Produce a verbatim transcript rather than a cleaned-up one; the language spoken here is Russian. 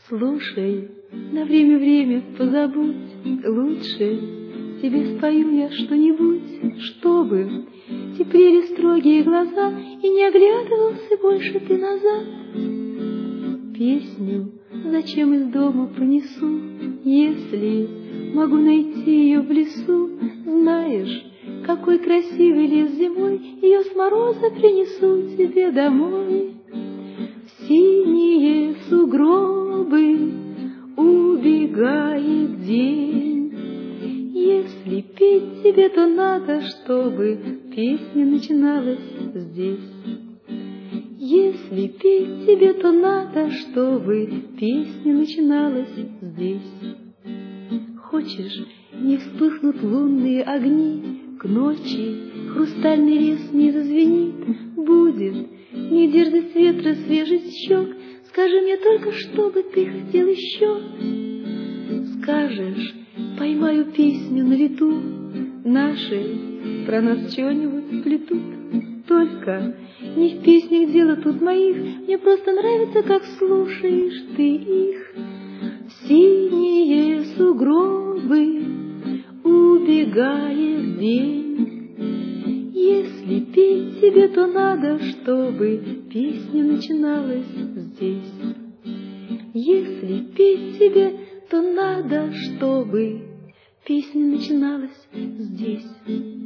Слушай, на время-время позабудь, лучше тебе спою я что-нибудь, чтобы теплели строгие глаза и не оглядывался больше ты назад. Песню зачем из дома понесу, если могу найти ее в лесу? Знаешь, какой красивый лес зимой, ее с мороза принесу тебе домой. В синие сугробы убегает день. Если петь тебе, то надо, чтобы песня начиналась здесь. Если петь тебе, то надо, чтобы песня начиналась здесь. Хочешь, не вспыхнут лунные огни, к ночи хрустальный лес не зазвенит? Будет не дерзость ветра, свежесть щек. Скажи мне только, что бы ты хотел еще. Скажешь, поймаю песню на лету, наши про нас чего-нибудь плетут. Только не в песнях дело тут моих, мне просто нравится, как слушаешь ты их. В синие сугробы убегает день. Если петь тебе, то надо, чтобы песня начиналась здесь. Если петь тебе, то надо, чтобы песня начиналась здесь.